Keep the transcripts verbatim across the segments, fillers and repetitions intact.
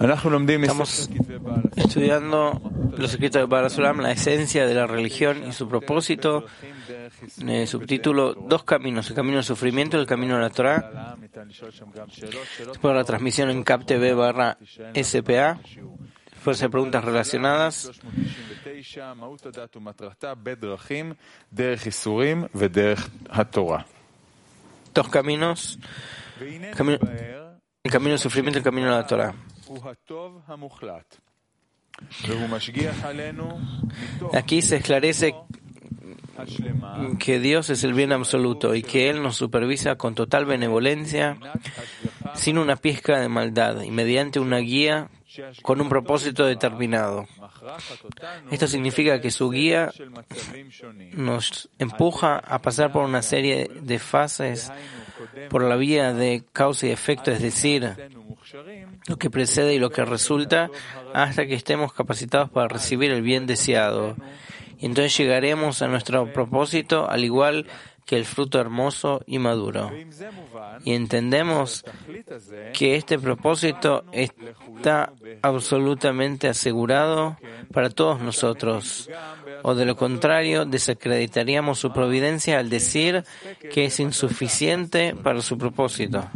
Estamos estudiando los escritos de Baal HaSulam, la esencia de la religión y su propósito. Eh, subtítulo: Dos caminos, el camino del sufrimiento y el camino de la Torah. Después la transmisión en Cap T V barra S P A. Después de preguntas relacionadas. Dos caminos. Camino, el camino del sufrimiento y el camino de la Torah. Aquí se esclarece que Dios es el bien absoluto y que Él nos supervisa con total benevolencia, sin una pizca de maldad y mediante una guía con un propósito determinado. Esto significa que su guía nos empuja a pasar por una serie de fases por la vía de causa y efecto, es decir, lo que precede y lo que resulta, hasta que estemos capacitados para recibir el bien deseado. Y entonces llegaremos a nuestro propósito, al igual que el fruto hermoso y maduro. Y entendemos que este propósito está absolutamente asegurado para todos nosotros. O de lo contrario, desacreditaríamos su providencia al decir que es insuficiente para su propósito.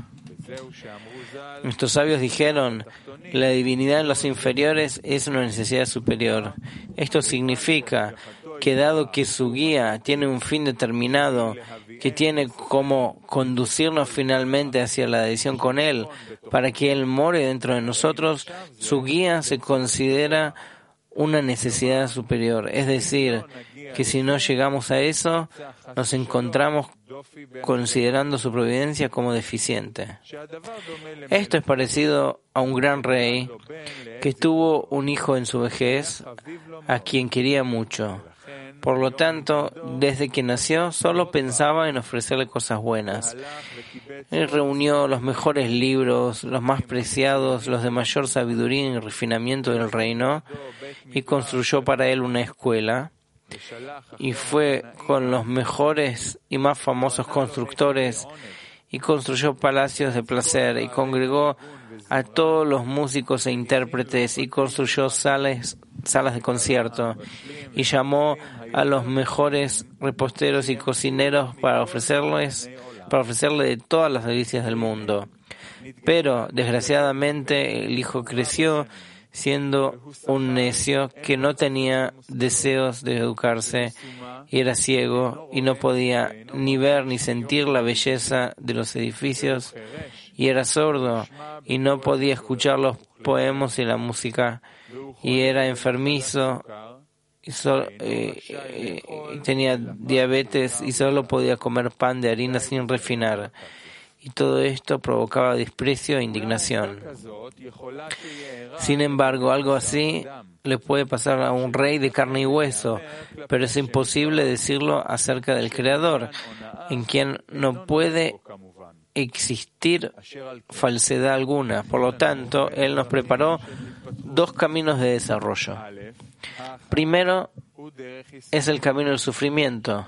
Nuestros sabios dijeron: la divinidad en los inferiores es una necesidad superior. Esto significa que dado que su guía tiene un fin determinado, que tiene como conducirnos finalmente hacia la adhesión con Él, para que Él more dentro de nosotros, su guía se considera una necesidad superior. Es decir, que si no llegamos a eso, nos encontramos considerando su providencia como deficiente. Esto es parecido a un gran rey que tuvo un hijo en su vejez, a quien quería mucho. Por lo tanto, desde que nació, solo pensaba en ofrecerle cosas buenas. Él reunió los mejores libros, los más preciados, los de mayor sabiduría y refinamiento del reino, y construyó para él una escuela, y fue con los mejores y más famosos constructores, y construyó palacios de placer, y congregó a todos los músicos e intérpretes, y construyó salas, salas de concierto, y llamó a los mejores reposteros y cocineros para ofrecerles, para ofrecerle de todas las delicias del mundo. Pero, desgraciadamente, el hijo creció siendo un necio que no tenía deseos de educarse, y era ciego y no podía ni ver ni sentir la belleza de los edificios, y era sordo y no podía escuchar los poemas y la música, y era enfermizo y so, eh, eh, tenía diabetes y solo podía comer pan de harina sin refinar. Y todo esto provocaba desprecio e indignación. Sin embargo, algo así le puede pasar a un rey de carne y hueso, pero es imposible decirlo acerca del Creador, en quien no puede existir falsedad alguna. Por lo tanto, Él nos preparó dos caminos de desarrollo. Primero es el camino del sufrimiento,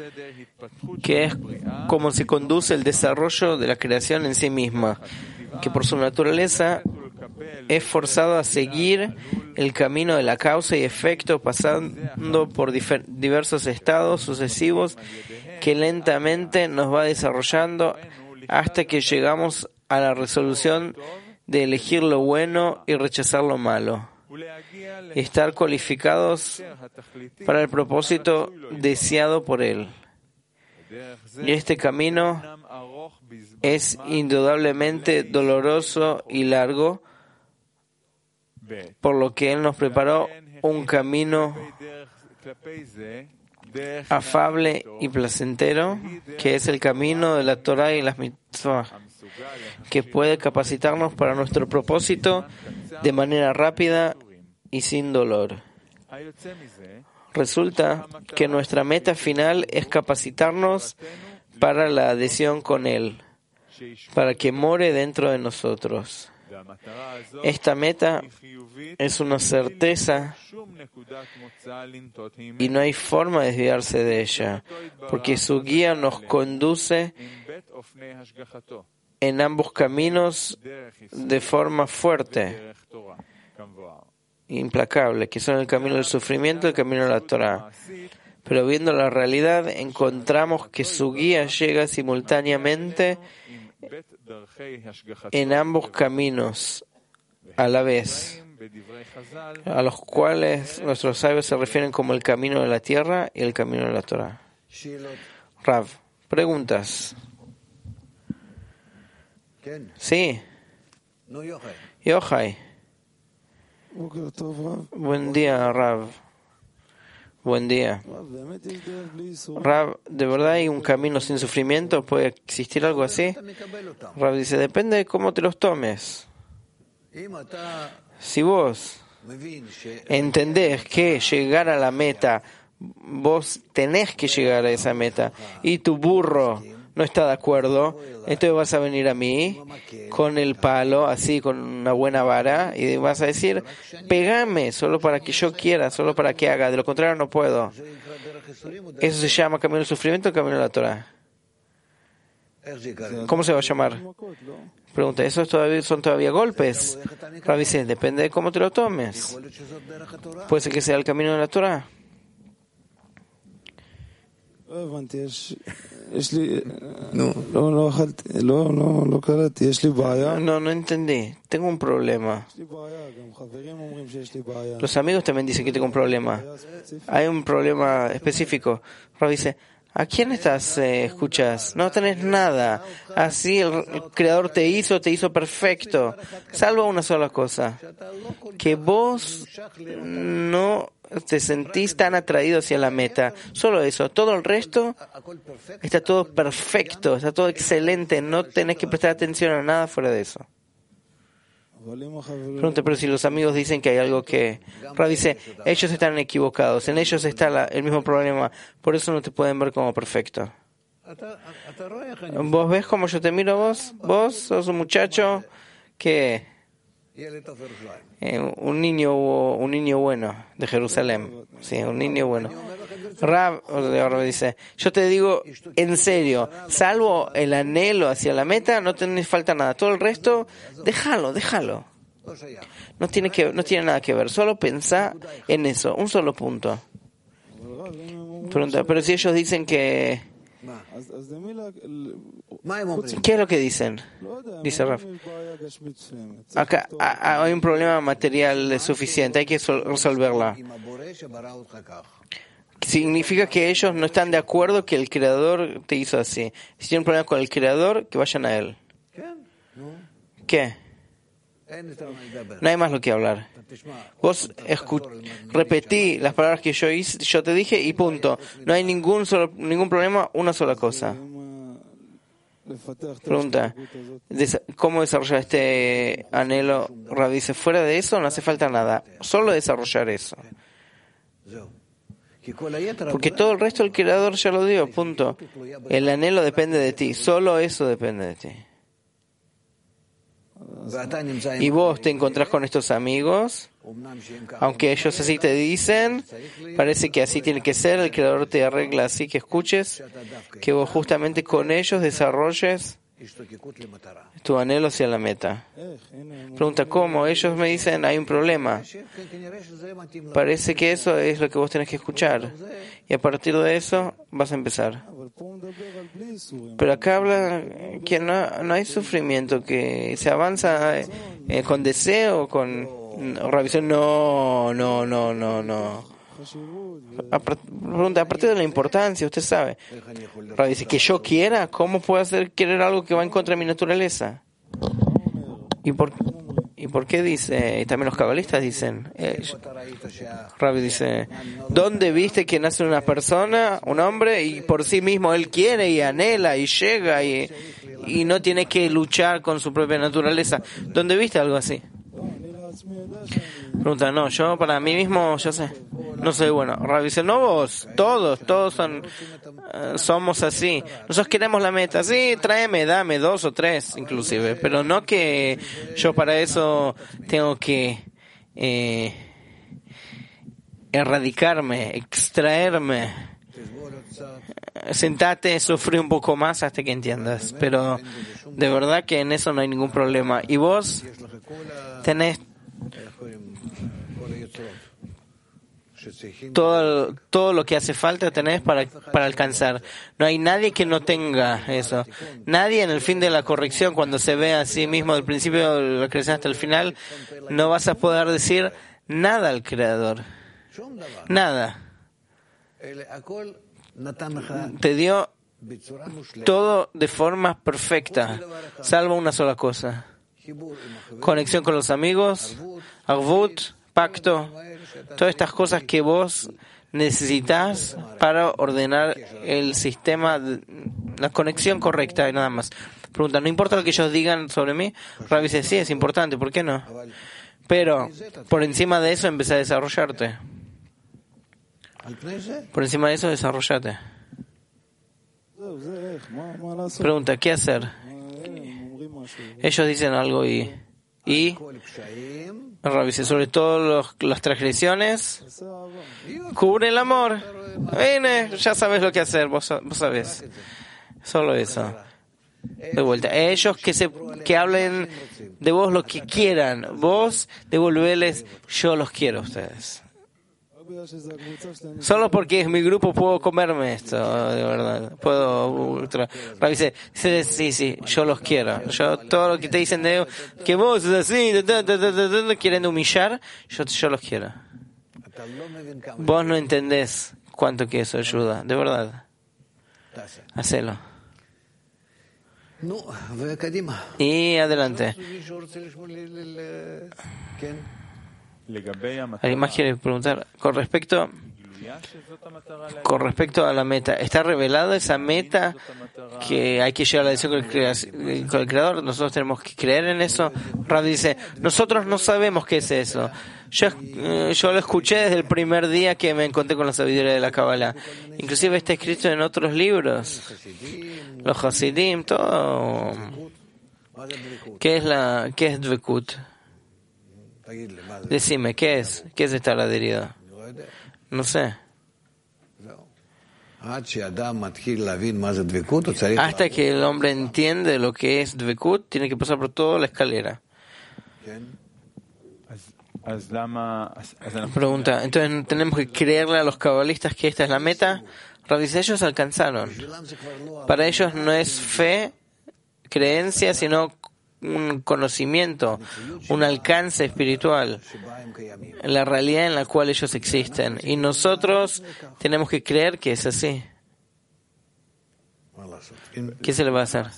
que es como se conduce el desarrollo de la creación en sí misma, que por su naturaleza es forzado a seguir el camino de la causa y efecto, pasando por difer- diversos estados sucesivos que lentamente nos va desarrollando hasta que llegamos a la resolución de elegir lo bueno y rechazar lo malo. Estar cualificados para el propósito deseado por Él. Y este camino es indudablemente doloroso y largo, por lo que Él nos preparó un camino afable y placentero, que es el camino de la Torah y las mitzvot, que puede capacitarnos para nuestro propósito de manera rápida y sin dolor. Resulta que nuestra meta final es capacitarnos para la adhesión con Él, para que more dentro de nosotros. Esta meta es una certeza y no hay forma de desviarse de ella, porque su guía nos conduce en ambos caminos de forma fuerte, implacable, que son el camino del sufrimiento y el camino de la Torah. Pero viendo la realidad, encontramos que su guía llega simultáneamente en ambos caminos a la vez, a los cuales nuestros sabios se refieren como el camino de la tierra y el camino de la Torah. Rav, preguntas. Sí. Yochai. Buen día, Rav. Buen día. Rav, ¿de verdad hay un camino sin sufrimiento? ¿Puede existir algo así? Rav dice, depende de cómo te los tomes. Si vos entendés que llegar a la meta, vos tenés que llegar a esa meta, y tu burro no está de acuerdo, entonces vas a venir a mí con el palo, así, con una buena vara, y vas a decir, pegame, solo para que yo quiera, solo para que haga, de lo contrario no puedo. Eso se llama camino del sufrimiento o camino de la Torah. ¿Cómo se va a llamar? Pregunta, ¿esos todavía son todavía golpes? Rabbi dice, depende de cómo te lo tomes. Puede ser que sea el camino de la Torah. No, no, no entendí. Tengo un problema. Los amigos también dicen que tengo un problema. Hay un problema específico. Rabbi dice, ¿a quién estás eh, escuchas? No tenés nada. Así el, el Creador te hizo, te hizo perfecto. Salvo una sola cosa. Que vos no te sentís tan atraído hacia la meta. Solo eso. Todo el resto está todo perfecto, está todo excelente. No tenés que prestar atención a nada fuera de eso. Pregunta, pero si los amigos dicen que hay algo que... Rav dice, ellos están equivocados, en ellos está la, el mismo problema, por eso no te pueden ver como perfecto. ¿Vos ves cómo yo te miro vos? Vos sos un muchacho que... Eh, un niño un niño bueno de Jerusalén. Sí, un niño bueno. Rav dice, yo te digo en serio, salvo el anhelo hacia la meta, no te falta nada. Todo el resto, déjalo, déjalo. No tiene que, no tiene nada que ver. Solo pensá en eso, un solo punto. Pregunta, pero si ellos dicen que... ¿Qué es lo que dicen? Dice Raf. Acá hay un problema material suficiente, hay que resolverla. Significa que ellos no están de acuerdo que el Creador te hizo así. Si tienen un problema con el Creador, que vayan a Él. ¿Qué? No hay más lo que hablar. Vos escu- repetí las palabras que yo hice, yo te dije y punto. No hay ningún solo, ningún problema, una sola cosa. Pregunta, ¿cómo desarrollar este anhelo? Rav dice, fuera de eso no hace falta nada, solo desarrollar eso. Porque todo el resto el Creador ya lo dio, punto. El anhelo depende de ti, solo eso depende de ti. Y vos te encontrás con estos amigos, aunque ellos así te dicen, parece que así tiene que ser, el Creador te arregla así que escuches, que vos justamente con ellos desarrolles tu anhelo hacia la meta. Pregunta, ¿cómo? Ellos me dicen, hay un problema. Parece que eso es lo que vos tenés que escuchar. Y a partir de eso vas a empezar. Pero acá habla que no, no hay sufrimiento, que se avanza eh, con deseo, con revisión. No, no, no, no, no. A, pregunta, a partir de la importancia, usted sabe. Rabbi dice, que yo quiera, ¿cómo puedo hacer querer algo que va en contra de mi naturaleza? ¿Y por, y por qué dice? Y también los cabalistas dicen. Eh, Rabbi dice, ¿dónde viste que nace una persona, un hombre, y por sí mismo él quiere y anhela y llega y, y no tiene que luchar con su propia naturaleza? ¿Dónde viste algo así? Pregunta, no, yo para mí mismo, yo sé, no soy bueno. Rabbi dice, no vos, todos, todos son, uh, somos así. Nosotros queremos la meta, sí, tráeme, dame dos o tres inclusive, pero no que yo para eso tengo que eh, erradicarme, extraerme. Sentate, sufrí un poco más hasta que entiendas, pero de verdad que en eso no hay ningún problema. Y vos tenés todo, todo lo que hace falta tenés para, para alcanzar. No hay nadie que no tenga eso. Nadie en el fin de la corrección, cuando se ve a sí mismo del principio de la creación hasta el final, no vas a poder decir nada al Creador. Nada. Te dio todo de forma perfecta, salvo una sola cosa: conexión con los amigos, arvut, pacto, todas estas cosas que vos necesitas para ordenar el sistema, la conexión correcta y nada más. Pregunta, ¿no importa lo que ellos digan sobre mí? Rabbi dice, sí, es importante, ¿por qué no? Pero por encima de eso empecé a desarrollarte. Por encima de eso desarrollate. Pregunta, ¿qué hacer? Ellos dicen algo y... y Rabbi dice, sobre todo los, las transgresiones, cubre el amor. Viene, ya sabes lo que hacer, vos, vos sabés. Solo eso. De vuelta, ellos que se que hablen de vos lo que quieran, vos devolverles, yo los quiero a ustedes. Solo porque es mi grupo puedo comerme esto, de verdad. Puedo. Rabbi dice, sí, sí, sí, yo los quiero. Yo todo lo que te dicen de que vos es así, quieren humillar, yo, yo los quiero. Vos no entendés cuánto que eso ayuda, de verdad. Hacelo. Y adelante. ¿Alguien más quiere preguntar? Con respecto, con respecto a la meta, ¿está revelada esa meta que hay que llegar a la decisión con el, con el Creador? Nosotros tenemos que creer en eso. Rabbi dice, nosotros no sabemos qué es eso. Yo, eh, yo lo escuché desde el primer día que me encontré con la sabiduría de la Kabbalah. Inclusive está escrito en otros libros. Los Hasidim, todo. ¿Qué es la, qué es Dvekut? Decime, ¿qué es? ¿Qué es estar adherido? No sé. Hasta que el hombre entiende lo que es Dvekut, tiene que pasar por toda la escalera. Pregunta, entonces tenemos que creerle a los cabalistas que esta es la meta. Rabbi dice, ellos alcanzaron. Para ellos no es fe, creencia, sino un conocimiento, un alcance espiritual, la realidad en la cual ellos existen. Y nosotros tenemos que creer que es así. ¿Qué se le va a hacer?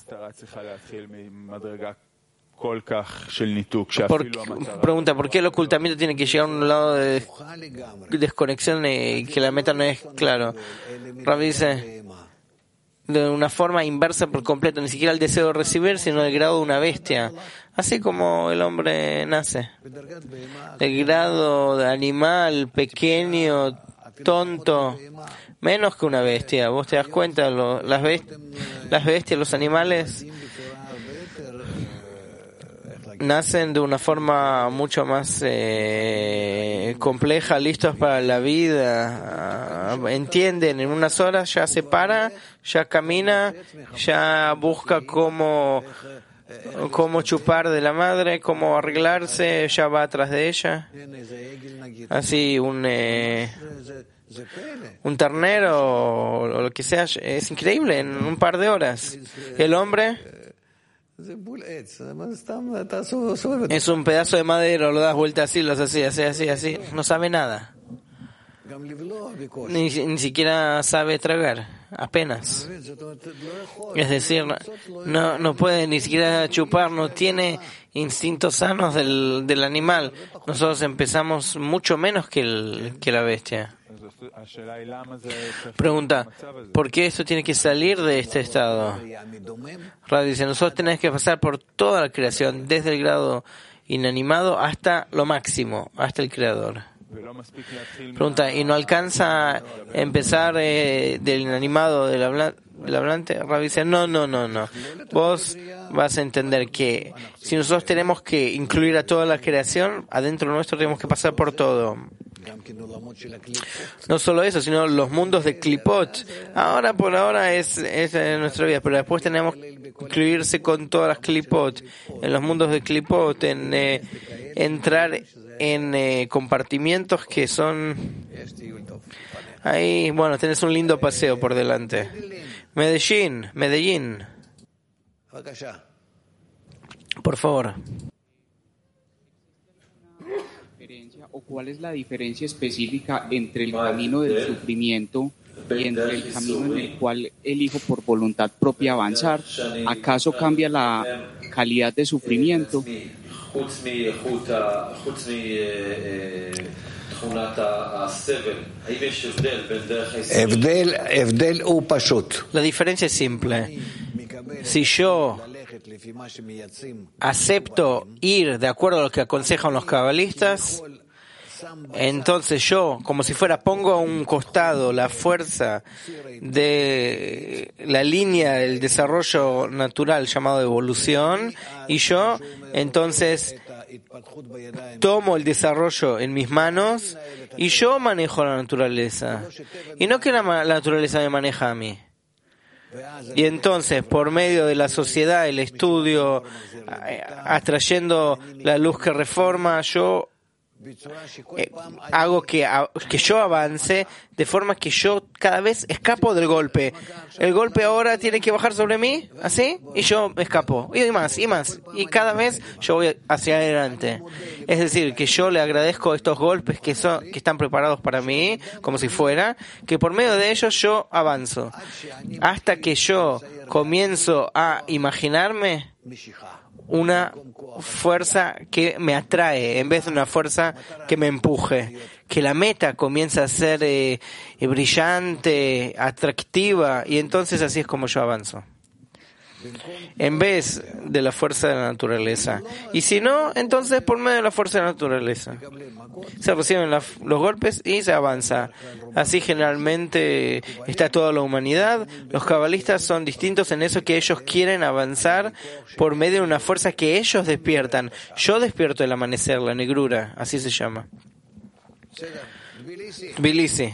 Por, pregunta, ¿por qué el ocultamiento tiene que llegar a un lado de desconexión y que la meta no es claro? Rabbi dice, de una forma inversa por completo, ni siquiera el deseo de recibir, sino el grado de una bestia. Así como el hombre nace. El grado de animal pequeño, tonto, menos que una bestia. Vos te das cuenta, lo, las, best, las bestias, los animales nacen de una forma mucho más eh, compleja, listos para la vida, entienden, en unas horas ya se para, ya camina, ya busca cómo, cómo chupar de la madre, cómo arreglarse, ya va atrás de ella. Así un eh, un ternero o, o lo que sea, es increíble, en un par de horas. El hombre es un pedazo de madera, lo das vuelta así, lo haces así, así, así, así, no sabe nada. Ni, ni siquiera sabe tragar, apenas. Es decir, no, no puede ni siquiera chupar, no tiene instintos sanos del, del animal. Nosotros empezamos mucho menos que, el, que la bestia. Pregunta, ¿por qué esto tiene que salir de este estado? Rabbi dice, nosotros tenemos que pasar por toda la creación, desde el grado inanimado hasta lo máximo, hasta el Creador. Pregunta, ¿y no alcanza empezar eh, del inanimado, del, habla, del hablante? Rabbi dice, no, no, no, no. Vos vas a entender que si nosotros tenemos que incluir a toda la creación, adentro nuestro tenemos que pasar por todo. No solo eso, sino los mundos de Klipot. Ahora, por ahora, es, es en nuestra vida, pero después tenemos que incluirse con todas las Klipot, en los mundos de Klipot, en eh, entrar en eh, compartimientos que son... Ahí, bueno, tenés un lindo paseo por delante. Medellín, Medellín. Por favor. ¿O cuál es la diferencia específica entre el camino del sufrimiento y entre el camino en el cual elijo por voluntad propia avanzar? ¿Acaso cambia la calidad de sufrimiento? La diferencia es simple. Si yo acepto ir de acuerdo a lo que aconsejan los cabalistas, entonces yo, como si fuera, pongo a un costado la fuerza de la línea del desarrollo natural llamado evolución, y yo entonces tomo el desarrollo en mis manos y yo manejo la naturaleza, y no que la, la naturaleza me maneja a mí. Y entonces, por medio de la sociedad, el estudio, atrayendo la luz que reforma, yo Eh, hago que, que yo avance de forma que yo cada vez escapo del golpe. El golpe ahora tiene que bajar sobre mí, así, y yo escapo. Y más, y más. Y cada vez yo voy hacia adelante. Es decir, que yo le agradezco estos golpes que, son, que están preparados para mí, como si fuera, que por medio de ellos yo avanzo. Hasta que yo comienzo a imaginarme una fuerza que me atrae en vez de una fuerza que me empuje, que la meta comienza a ser eh, brillante, atractiva, y entonces así es como yo avanzo, en vez de la fuerza de la naturaleza. Y si no, entonces por medio de la fuerza de la naturaleza se reciben la, los golpes y se avanza. Así generalmente está toda la humanidad. Los cabalistas son distintos en eso, que ellos quieren avanzar por medio de una fuerza que ellos despiertan. Yo despierto el amanecer, la negrura, así se llama. Tbilisi.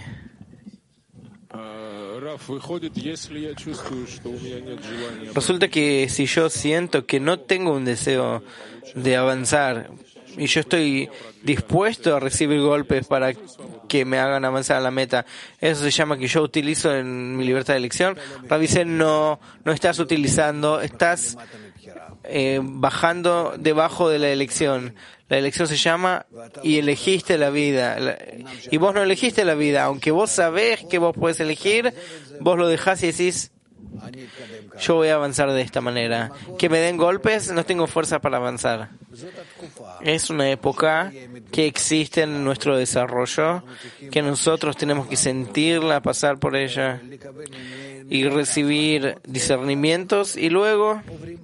Resulta que si yo siento que no tengo un deseo de avanzar y yo estoy dispuesto a recibir golpes para que me hagan avanzar a la meta, eso se llama que yo utilizo en mi libertad de elección. Rabbi dice, no, no estás utilizando, estás eh, bajando debajo de la elección. La elección se llama y elegiste la vida. Y vos no elegiste la vida, aunque vos sabés que vos podés elegir, vos lo dejás y decís, yo voy a avanzar de esta manera. Que me den golpes, no tengo fuerza para avanzar. Es una época que existe en nuestro desarrollo, que nosotros tenemos que sentirla, pasar por ella y recibir discernimientos, y luego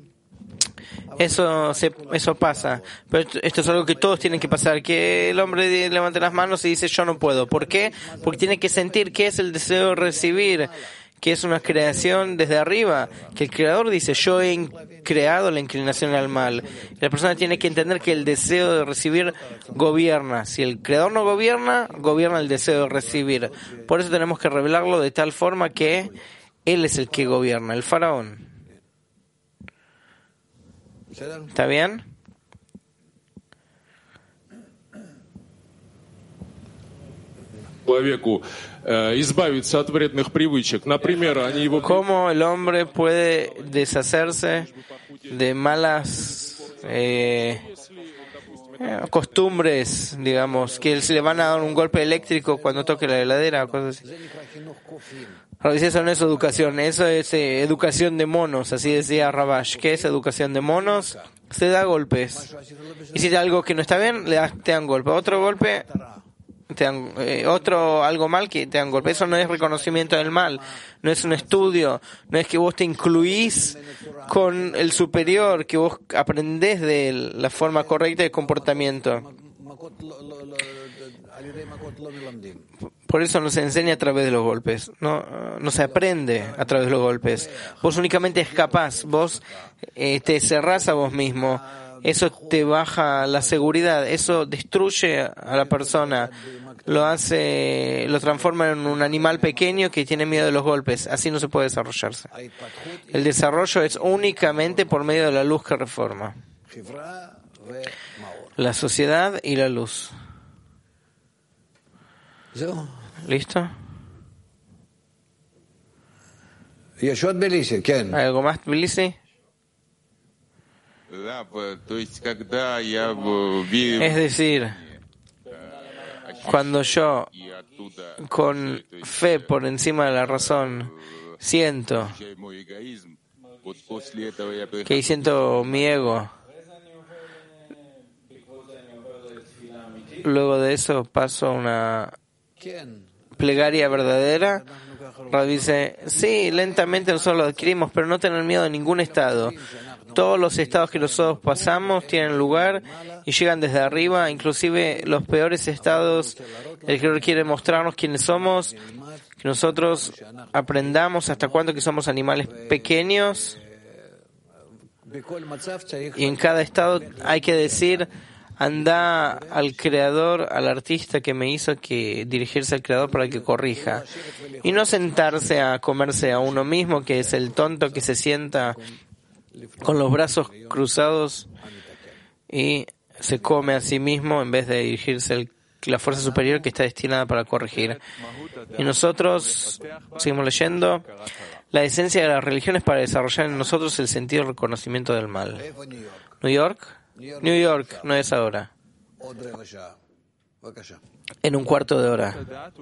Eso se, eso pasa, pero esto es algo que todos tienen que pasar, que el hombre levante las manos y dice yo no puedo. ¿Por qué? Porque tiene que sentir que es el deseo de recibir, que es una creación desde arriba, que el creador dice yo he creado la inclinación al mal. La persona tiene que entender que el deseo de recibir gobierna. Si el creador no gobierna, gobierna el deseo de recibir. Por eso tenemos que revelarlo de tal forma que él es el que gobierna, el faraón. ¿Está bien? ¿Cómo el hombre puede deshacerse de malas eh, costumbres, digamos, que se le van a dar un golpe eléctrico cuando toque la heladera o cosas así? Ahora dice, eso no es educación, eso es eh, educación de monos, así decía Rabash. ¿Qué es educación de monos? Se da golpes. Y si hay algo que no está bien, le das, te dan golpe. Otro golpe, te dan, eh, otro algo mal, que te dan golpe. Eso no es reconocimiento del mal, no es un estudio, no es que vos te incluís con el superior, que vos aprendés de la forma correcta de comportamiento. Por eso no se enseña a través de los golpes, no, no se aprende a través de los golpes. Vos únicamente escapás, vos eh, te cerrás a vos mismo, eso te baja la seguridad, eso destruye a la persona, lo hace, lo transforma en un animal pequeño que tiene miedo de los golpes, así no se puede desarrollarse. El desarrollo es únicamente por medio de la luz que reforma. la sociedad y la luz. ¿Listo? ¿Algo más, Tbilisi? Es decir, cuando yo, con fe por encima de la razón, siento que siento mi ego, luego de eso paso a una plegaria verdadera. Rav dice, sí, lentamente nosotros lo adquirimos, pero no tener miedo de ningún estado. Todos los estados que nosotros pasamos tienen lugar y llegan desde arriba, inclusive los peores estados. El Creador quiere mostrarnos quiénes somos, que nosotros aprendamos hasta cuánto que somos animales pequeños, y en cada estado hay que decir, anda al Creador, al artista que me hizo que dirigirse al Creador para que corrija. Y no sentarse a comerse a uno mismo, que es el tonto que se sienta con los brazos cruzados y se come a sí mismo en vez de dirigirse a la fuerza superior que está destinada para corregir. Y nosotros, seguimos leyendo, la esencia de la religión es para desarrollar en nosotros el sentido del reconocimiento del mal. New York, New York, no es ahora. En un cuarto de hora.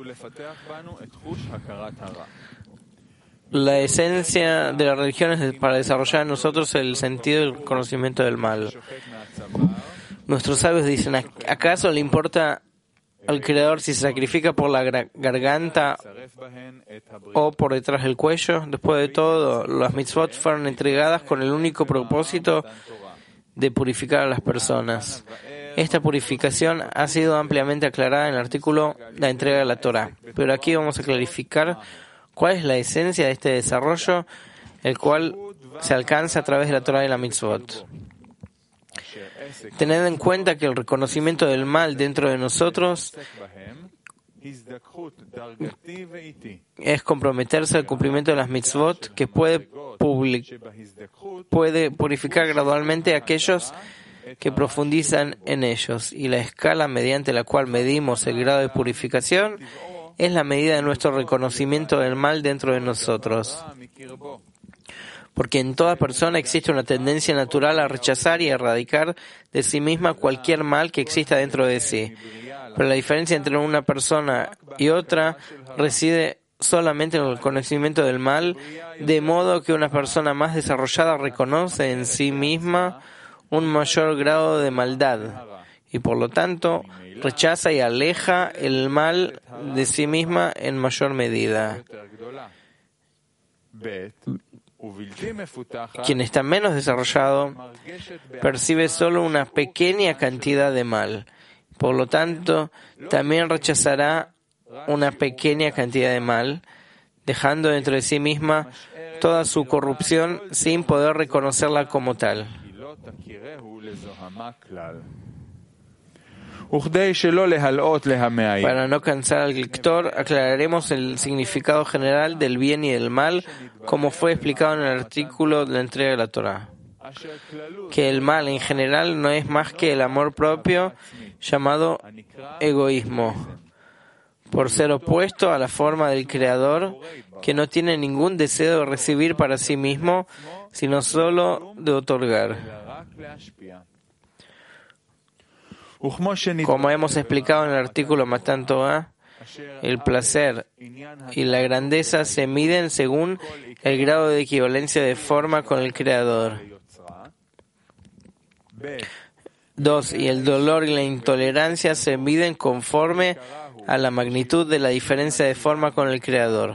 La esencia de la religión es para desarrollar en nosotros el sentido del conocimiento del mal. Nuestros sabios dicen, ¿acaso le importa al Creador si se sacrifica por la garganta o por detrás del cuello? Después de todo, las mitzvot fueron entregadas con el único propósito de purificar a las personas. Esta purificación ha sido ampliamente aclarada en el artículo La entrega de la Torah, pero aquí vamos a clarificar cuál es la esencia de este desarrollo, el cual se alcanza a través de la Torah y la mitzvot. Tened en cuenta que el reconocimiento del mal dentro de nosotros es comprometerse al cumplimiento de las mitzvot, que puede, public, puede purificar gradualmente a aquellos que profundizan en ellos, y la escala mediante la cual medimos el grado de purificación es la medida de nuestro reconocimiento del mal dentro de nosotros. Porque en toda persona existe una tendencia natural a rechazar y erradicar de sí misma cualquier mal que exista dentro de sí. Pero la diferencia entre una persona y otra reside solamente en el conocimiento del mal, de modo que una persona más desarrollada reconoce en sí misma un mayor grado de maldad y por lo tanto rechaza y aleja el mal de sí misma en mayor medida. Quien está menos desarrollado percibe solo una pequeña cantidad de mal. Por lo tanto, también rechazará una pequeña cantidad de mal, dejando dentro de sí misma toda su corrupción sin poder reconocerla como tal. Para no cansar al lector, aclararemos el significado general del bien y del mal, como fue explicado en el artículo de la entrega de la Torah. Que el mal en general no es más que el amor propio, llamado egoísmo, por ser opuesto a la forma del Creador, que no tiene ningún deseo de recibir para sí mismo, sino solo de otorgar. Como hemos explicado en el artículo Matan Torah, el placer y la grandeza se miden según el grado de equivalencia de forma con el Creador. Dos, y el dolor y la intolerancia se miden conforme a la magnitud de la diferencia de forma con el Creador.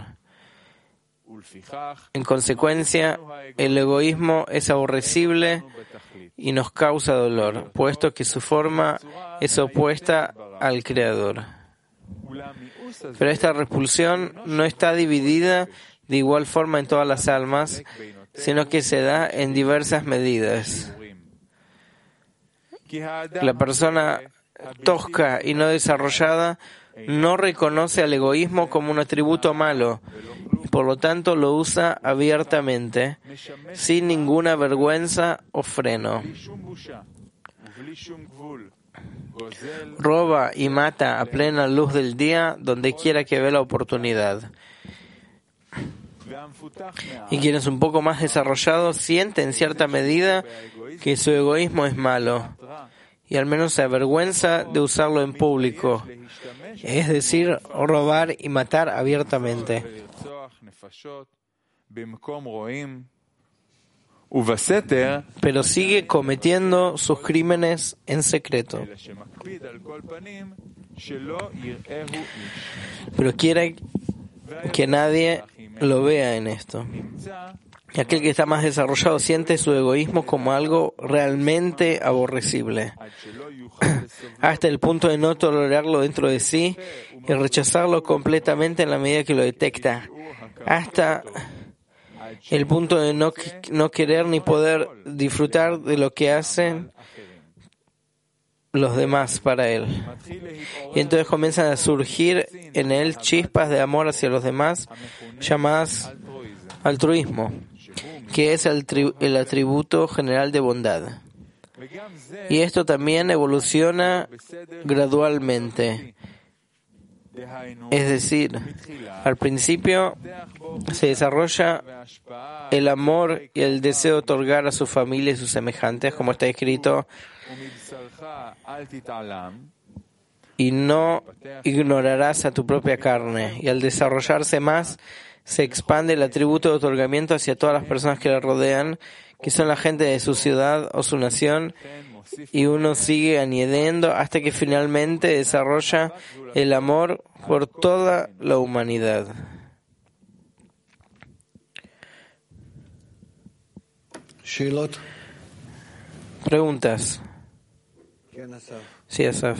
En consecuencia, el egoísmo es aborrecible y nos causa dolor, puesto que su forma es opuesta al Creador. Pero esta repulsión no está dividida de igual forma en todas las almas, sino que se da en diversas medidas. La persona tosca y no desarrollada no reconoce al egoísmo como un atributo malo, y por lo tanto lo usa abiertamente, sin ninguna vergüenza o freno. roba y mata a plena luz del día donde quiera que ve la oportunidad. Y quienes un poco más desarrollados sienten en cierta medida que su egoísmo es malo y al menos se avergüenza de usarlo en público, es decir, robar y matar abiertamente. Pero sigue cometiendo sus crímenes en secreto. Pero quiere que nadie lo vea en esto. Y aquel que está más desarrollado siente su egoísmo como algo realmente aborrecible, hasta el punto de no tolerarlo dentro de sí y rechazarlo completamente en la medida que lo detecta, hasta el punto de no, no querer ni poder disfrutar de lo que hacen los demás para él. Y entonces comienzan a surgir en él chispas de amor hacia los demás, llamadas altruismo, que es el, tri- el atributo general de bondad. Y esto también evoluciona gradualmente. Es decir, al principio se desarrolla el amor y el deseo de otorgar a su familia y sus semejantes, como está escrito, y no ignorarás a tu propia carne. Y al desarrollarse más, se expande el atributo de otorgamiento hacia todas las personas que le rodean, que son la gente de su ciudad o su nación, y uno sigue añadiendo hasta que finalmente desarrolla el amor por toda la humanidad. Preguntas. Sí, Asaf.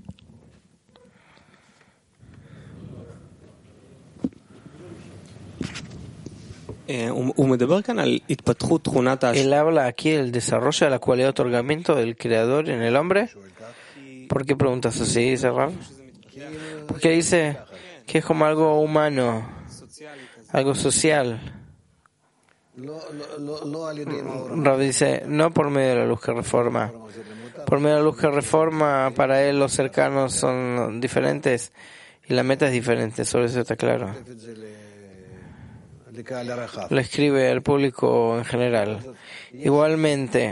Él habla aquí del desarrollo de la cualidad de otorgamiento del Creador en el hombre. ¿Por qué preguntas así, Sarraf? Porque dice que es como algo humano, algo social. Rav dice, no por medio de la luz que reforma. Por medio de la luz que reforma, para él los cercanos son diferentes y la meta es diferente, sobre eso está claro. Lo escribe al público en general. Igualmente,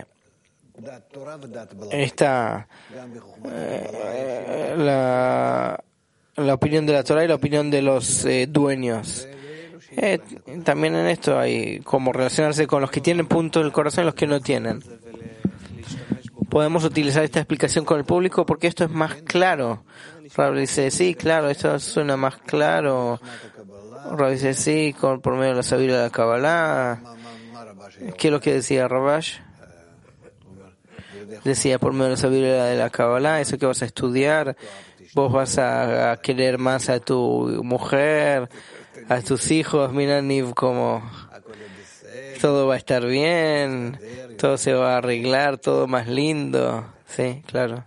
esta eh, la, la opinión de la Torah y la opinión de los eh, dueños. Eh, también en esto hay como relacionarse con los que tienen punto en el corazón y los que no tienen. Podemos utilizar esta explicación con el público porque esto es más claro. Rav dice, sí, claro, esto suena más claro. Rav dice, sí, con, por medio de la sabiduría de la Kabbalah. ¿Qué es lo que decía Rabash? Decía, por medio de la sabiduría de la Kabbalah, eso que vas a estudiar, vos vas a, a querer más a tu mujer, a tus hijos, mira, Niv, como todo va a estar bien, todo se va a arreglar, todo más lindo. Sí, claro.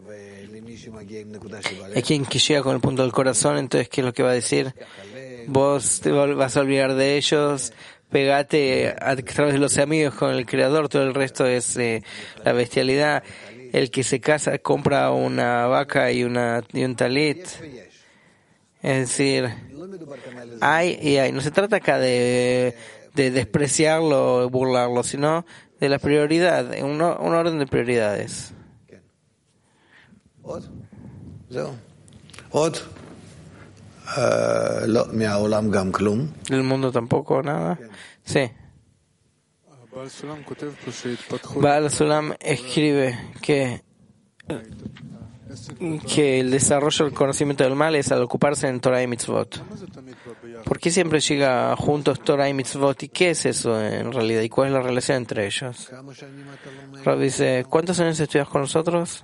Hay quien que llega con el punto del corazón, entonces, ¿qué es lo que va a decir? Vos te vas a olvidar de ellos, pegate a través de los amigos con el Creador, todo el resto es eh, la bestialidad. El que se casa compra una vaca y, una, y un talit. Es decir, hay y hay. No se trata acá de, de despreciarlo o burlarlo, sino de la prioridad, un, un orden de prioridades. ¿El mundo tampoco? ¿Nada? Sí. Baal Sulam escribe que que el desarrollo del conocimiento del mal es al ocuparse en Torah y Mitzvot. ¿Por qué siempre llega juntos Torah y Mitzvot? ¿Y qué es eso en realidad? ¿Y cuál es la relación entre ellos? Rab dice, ¿cuántos años estudias con nosotros?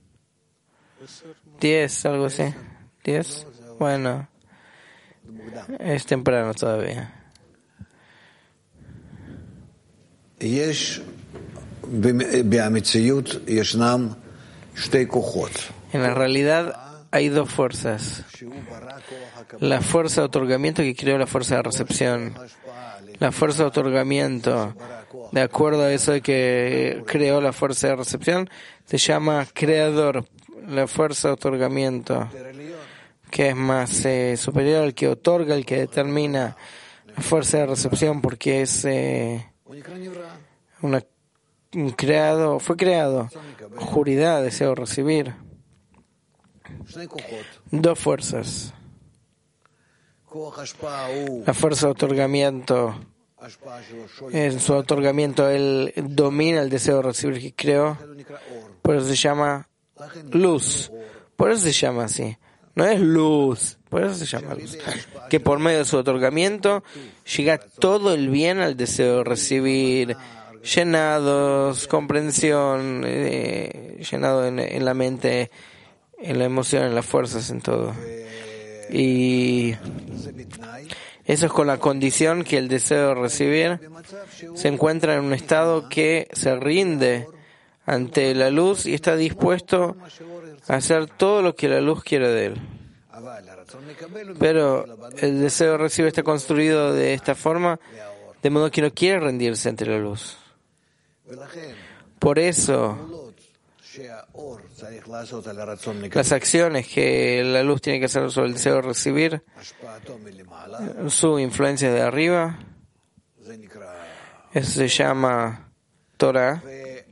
Diez, algo así. ¿Diez? Bueno, es temprano todavía. En la realidad hay dos fuerzas. La fuerza de otorgamiento que creó la fuerza de recepción. La fuerza de otorgamiento, de acuerdo a eso de que creó la fuerza de recepción, se llama creador. La fuerza de otorgamiento, que es más eh, superior al que otorga, el que determina la fuerza de recepción, porque es eh, una, un creado, fue creado, oscuridad, deseo recibir. Dos fuerzas. La fuerza de otorgamiento, en su otorgamiento él domina el deseo de recibir que creó, por eso se llama luz, por eso se llama así, no es luz, por eso se llama luz, que por medio de su otorgamiento llega todo el bien al deseo de recibir, llenados, comprensión, eh, llenado en, en la mente, en la emoción, en las fuerzas, en todo. Y eso es con la condición que el deseo de recibir se encuentra en un estado que se rinde ante la luz y está dispuesto a hacer todo lo que la luz quiere de él. Pero el deseo de recibir está construido de esta forma, de modo que no quiere rendirse ante la luz. Por eso, las acciones que la luz tiene que hacer sobre el deseo de recibir, su influencia de arriba, eso se llama Torah,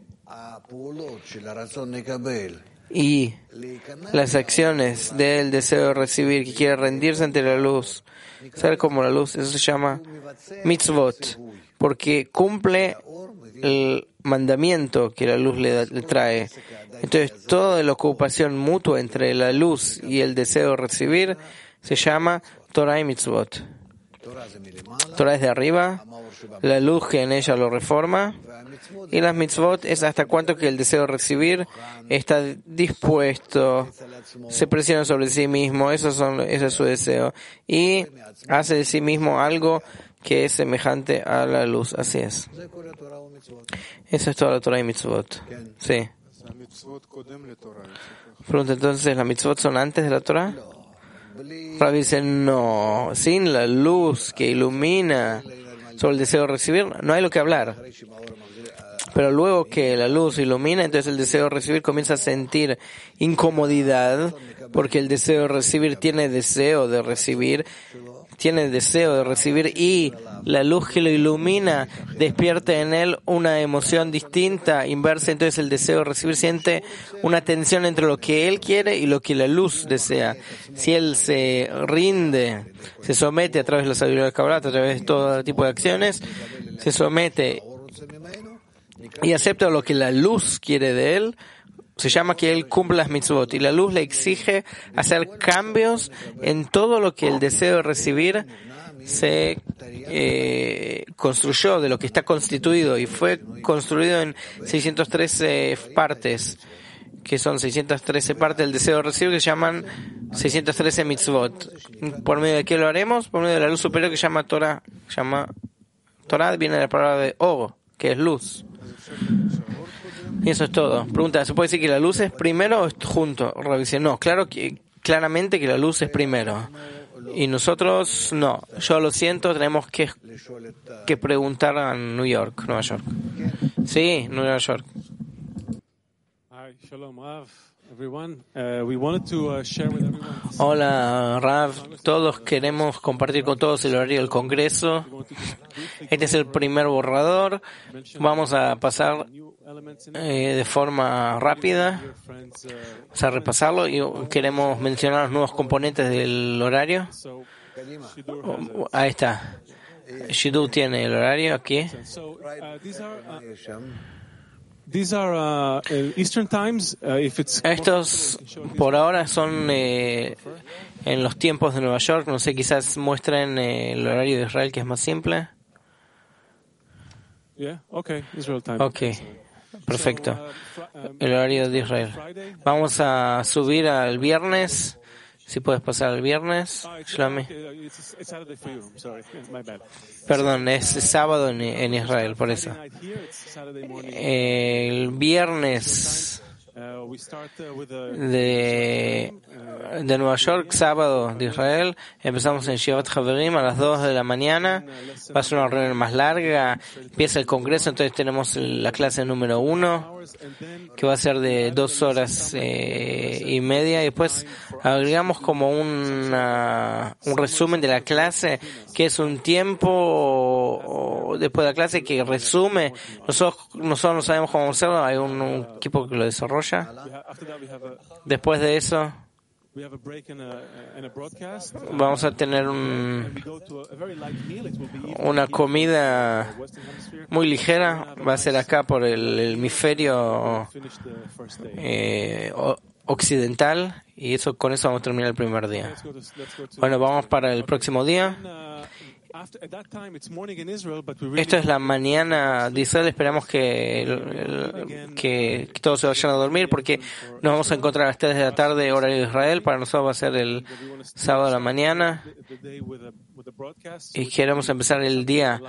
y las acciones del deseo de recibir que quiere rendirse ante la luz, ser como la luz, eso se llama mitzvot, porque cumple el mandamiento que la luz le, da, le trae. Entonces, toda la ocupación mutua entre la luz y el deseo de recibir se llama Torah y mitzvot. Torah es de arriba, la luz que en ella lo reforma, y las mitzvot es hasta cuánto que el deseo de recibir está dispuesto, se presiona sobre sí mismo, eso, son, eso es su deseo, y hace de sí mismo algo que es semejante a la luz. Así es. Eso es toda la Torah y mitzvot. Sí. Pregunta entonces, ¿las mitzvot son antes de la Torah? Rabbi dice, no, sin la luz que ilumina sobre el deseo de recibir, no hay lo que hablar. Pero luego que la luz ilumina, entonces el deseo de recibir comienza a sentir incomodidad, porque el deseo de recibir tiene deseo de recibir, tiene deseo de recibir, y la luz que lo ilumina despierta en él una emoción distinta, inversa. Entonces el deseo de recibir siente una tensión entre lo que él quiere y lo que la luz desea. Si él se rinde, se somete a través de la sabiduría del Kabbalah, a través de todo tipo de acciones, se somete y acepta lo que la luz quiere de él, se llama que él cumple las mitzvot, y la luz le exige hacer cambios en todo lo que el deseo de recibir se eh, construyó, de lo que está constituido, y fue construido en seiscientas trece partes, que son seiscientas trece partes del deseo de recibir, que se llaman seiscientas trece mitzvot. ¿Por medio de qué lo haremos? Por medio de la luz superior que se llama Torah. Llama Torah viene de la palabra de Or, que es luz. Y eso es todo. Pregunta, ¿se puede decir que la luz es primero o es junto? Rabbi dice, no, claro que, claramente que la luz es primero. Y nosotros, no. Yo lo siento, tenemos que, que preguntar a New York, Nueva York. Sí, Nueva York. Hola, Rav. Todos queremos compartir con todos el horario del Congreso. Este es el primer borrador. Vamos a pasar eh, de forma rápida, vamos a repasarlo, y queremos mencionar los nuevos componentes del horario. Oh, ahí está. Shidu tiene el horario aquí. Estos por ahora son eh, en los tiempos de Nueva York. No sé, quizás muestren eh, el horario de Israel, que es más simple. Ok, perfecto. El horario de Israel. Vamos a subir al viernes. Si puedes pasar al viernes, Shlami. Perdón, es sábado en, en Israel, por eso. El viernes de de Nueva York, sábado de Israel. Empezamos en Shivat Haverim a las dos de la mañana. Va a ser una reunión más larga. Empieza el congreso, entonces tenemos la clase número uno, que va a ser de dos horas eh, y media. Y después agregamos como una, un resumen de la clase, que es un tiempo o, o después de la clase que resume. Nosotros, nosotros no sabemos cómo hacerlo, hay un, un equipo que lo desarrolla. Después de eso vamos a tener un, una comida muy ligera. Va a ser acá por el, el hemisferio eh, occidental, y eso con eso vamos a terminar el primer día. Bueno, vamos para el próximo día. Esto es la mañana de Israel. Esperamos que, que, que todos se vayan a dormir, porque nos vamos a encontrar a las tres de la tarde, horario de Israel. Para nosotros va a ser el sábado de la mañana y queremos empezar el día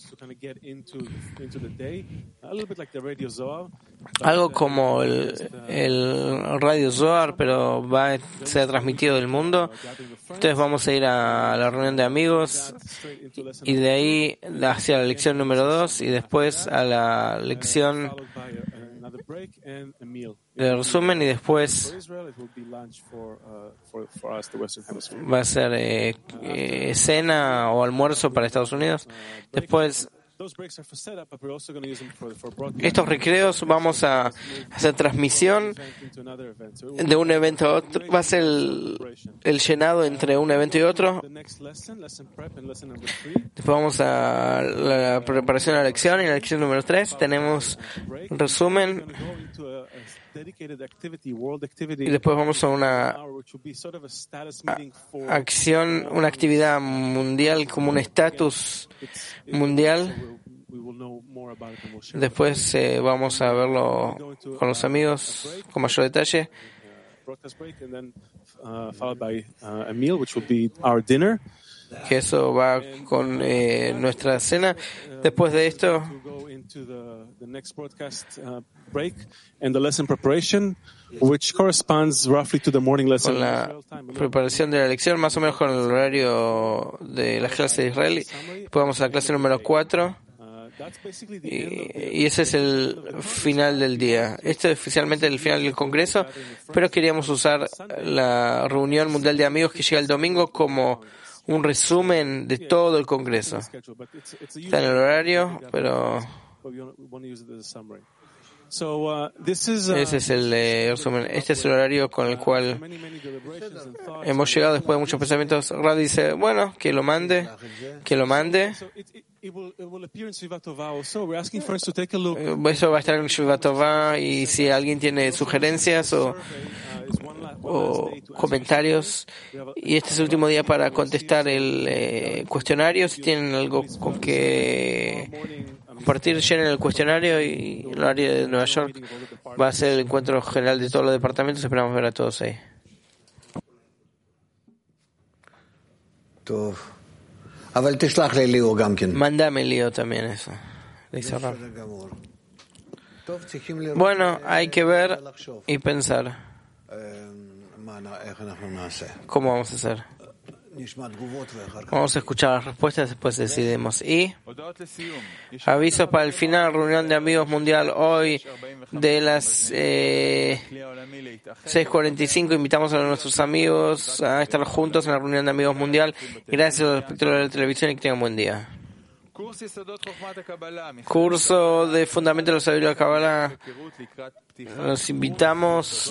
algo como el, el Radio Zohar, pero va a ser transmitido del mundo. Entonces vamos a ir a la reunión de amigos y de ahí hacia la lección número dos y después a la lección de resumen, y después va a ser eh, eh, cena o almuerzo para Estados Unidos. Después, estos recreos vamos a hacer transmisión de un evento a otro. Va a ser el, el llenado entre un evento y otro. Después vamos a la preparación de la lección. Y en la lección número tres tenemos resumen. Y después vamos a una a, acción, una actividad mundial, como un estatus mundial. Después eh, vamos a verlo con los amigos con mayor detalle. Que eso va con eh, nuestra cena. Después de esto, con la preparación de la lección, más o menos con el horario de las clases de Israel. Después vamos a la clase número cuatro. Y, y ese es el final del día. Este es oficialmente el final del Congreso, pero queríamos usar la reunión mundial de amigos que llega el domingo como un resumen de todo el Congreso. Está en el horario, pero ese es el eh, resumen. Este es el horario con el cual hemos llegado después de muchos pensamientos. Rad dice, bueno, que lo mande, que lo mande. Eso va a estar en Shivat Tová, y si alguien tiene sugerencias o, o comentarios, y este es el último día para contestar el eh, cuestionario. Si tienen algo con que compartir, llenen el cuestionario, y el área de Nueva York va a ser el encuentro general de todos los departamentos. Esperamos ver a todos ahí. Mándame Leo también eso. Bueno, hay que ver y pensar cómo vamos a hacer. Vamos a escuchar las respuestas, después decidimos. Y avisos para el final, reunión de amigos mundial hoy de las eh, seis cuarenta y cinco. Invitamos a nuestros amigos a estar juntos en la reunión de amigos mundial. Gracias a los espectadores de la televisión y que tengan buen día. Curso de Fundamento de la Sabiduría de la Kabbalah. Los invitamos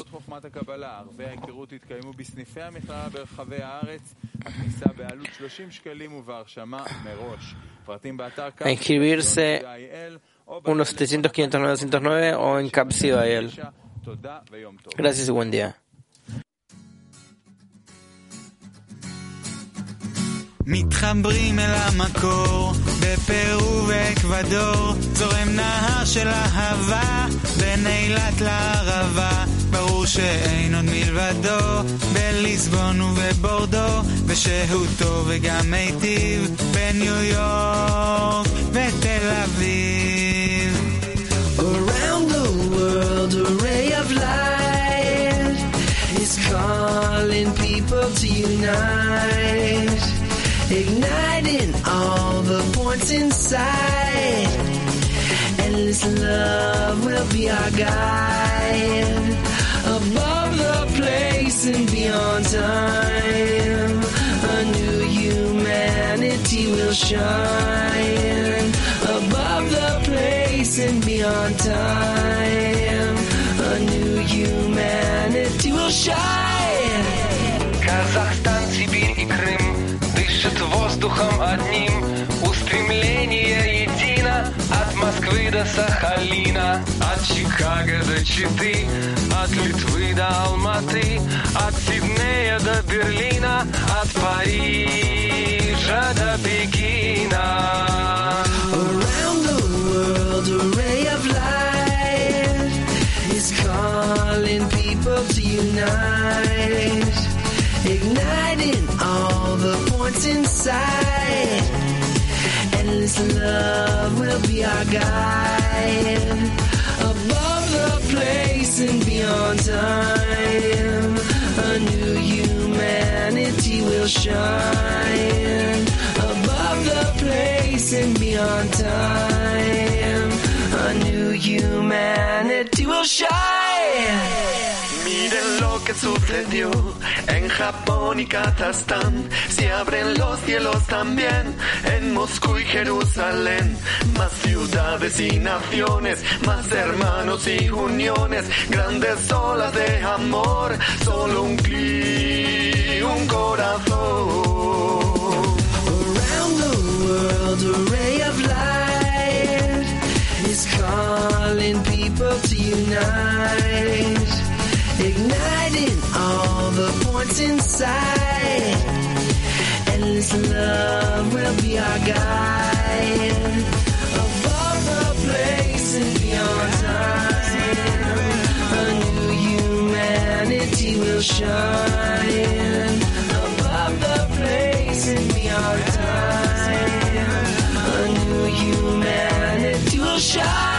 a inscribirse uno setecientos quinientos novecientos nueve o en Capsido a él. Gracias y buen día. מתחברים אל המקור בפרו ואקוודור, זורם נהר של אהבה בין אילת לערבה, ברור שאין עוד מלבדו בליסבון ובבורדו, ושהותו וגם מיטיב בניו יורק ותל אביב. Around the world a ray of light is calling people people to unite, igniting all the points inside. Endless love will be our guide, above the place and beyond time. A new humanity will shine, above the place and beyond time. A new humanity will shine. Казахстан, Сибирь и Крым дышат воздухом одним. Устремление едино от Москвы до Сахалина, от Чикаго до Читы, от Литвы до Алматы, от Сиднея до Берлина, от Парижа до Пекина. Around the world, a ray of light is calling people to unite, igniting all the points inside. Endless love will be our guide, above the place and beyond time. A new humanity will shine, above the place and beyond time. A new humanity will shine. Miren lo que sucedió en Japón y Kazajstán. Se abren los cielos también en Moscú y Jerusalén. Más ciudades y naciones, más hermanos y uniones. Grandes olas de amor, solo un clic, un corazón. Around the world, a ray of light is calling people to unite, igniting all the points inside. Endless love will be our guide, above the place and beyond time. A new humanity will shine, above the place and beyond time. A new humanity will shine.